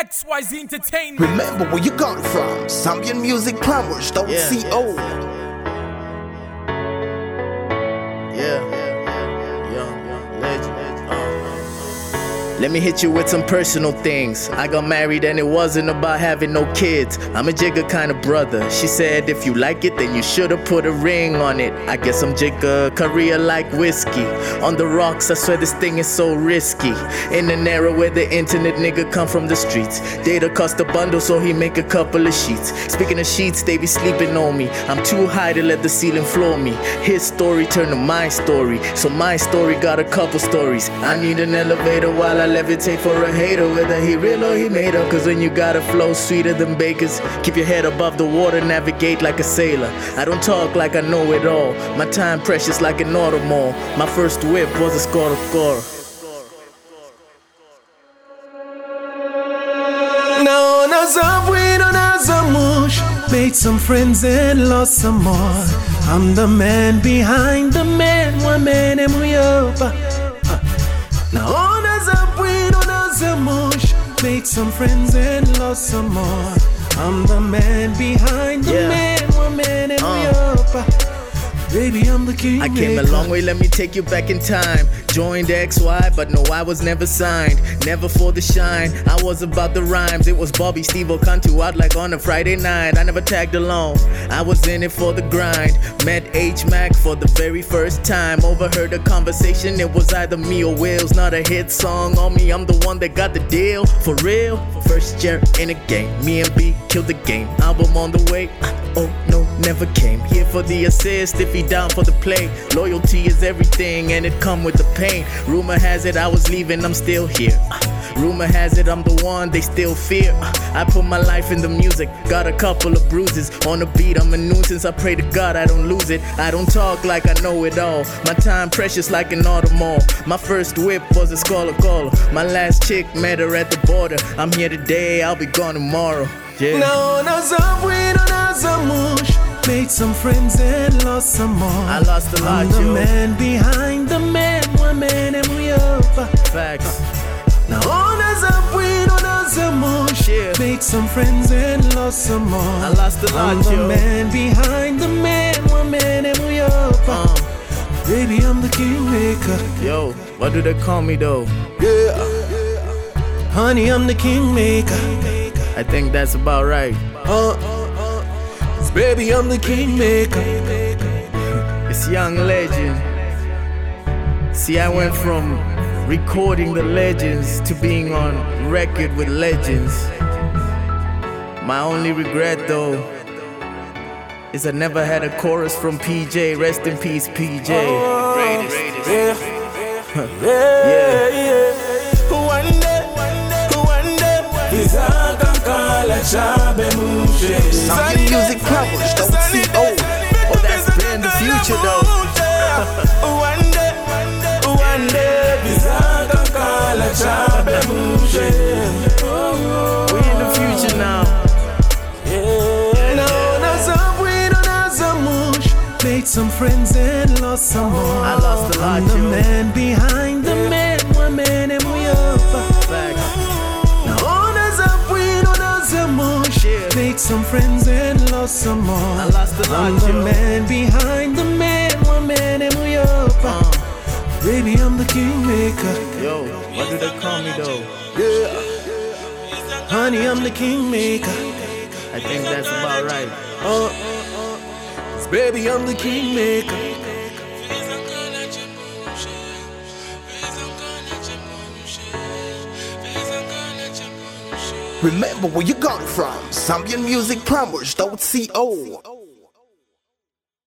XYZ Entertainment. Remember where you got it from. Zambian Music Plumbers, don't CO. Young legend. Let me hit you with some personal things. I got married and it wasn't about having no kids. I'm a Jigga kind of brother. She said if you like it then you should've put a ring on it. I guess I'm Jigga, career like whiskey. On the rocks, I swear this thing is so risky. In an era where the internet nigga come from the streets. Data cost a bundle so he make a couple of sheets. Speaking of sheets, they be sleeping on me. I'm too high to let the ceiling floor me. His story turned to my story, so my story got a couple stories. I need an elevator while I levitate for a hater, whether he real or he made up. Cause when you got a flow sweeter than bakers, keep your head above the water, navigate like a sailor. I don't talk like I know it all. My time precious like an automall. My first whip was a score. No, no Zabwe, no, no Zamush. Made some friends and lost some more. I'm the man behind the man, one man and we up. Now on a Zabwe, on a Zamush. Made some friends and lost some more. I'm the man behind the man, one man and we up. Baby, I'm the king. I came a long way, let me take you back in time. Joined XY, but no, I was never signed. Never for the shine, I was about the rhymes. It was Bobby, Steve, Okantu out like on a Friday night. I never tagged along, I was in it for the grind. Met H-Mac for the very first time. Overheard a conversation, it was either me or Will's. Not a hit song on me, I'm the one that got the deal. For real, first year in the game. Me and B killed the game. Album on the way, oh no, never came. Here for the assist, if he down for the play. Loyalty is everything and it come with the pain. Rumor has it I was leaving, I'm still here. Rumor has it I'm the one they still fear. I put my life in the music, got a couple of bruises. On the beat I'm a nuisance, I pray to God I don't lose it. I don't talk like I know it all. My time precious like an automall. My first whip was a Scholar. My last chick met her at the border. I'm here today, I'll be gone tomorrow. Yeah. No, no Zabwe, no, no Zamush. Made some friends and lost some more. I lost a lot, I'm the man behind the man, one man and we up. Facts. Now on as a queen, on as a mush. Made some friends and lost some more. I lost a lot, I'm the man behind the man, one man and we up. Baby, I'm the kingmaker. Yo, what do they call me though? Yeah. Honey, I'm the kingmaker. I think that's about right. Baby, I'm the kingmaker. It's Young Legend. See, I went from recording the legends to being on record with legends. My only regret though is I never had a chorus from PJ. Rest in peace, PJ. Yeah. One day, Zambian Music Plumbers, don't CO. Oh, that's been the future though. One day, We in the future now. made some friends and lost some more. I lost a lot, I'm the yo. man behind the man, one man and we up. Now on as a queen, on as a mush. Made some friends and lost some more. I lost a lot, I'm the yo. man behind the man, one man and we up. Baby, I'm the kingmaker. Yo, what do they call me though? Yeah. Honey, I'm the kingmaker. I think that's about right. Baby, I'm the kingmaker. Remember where you got it from. Zambian Music Plumbers, don't CO.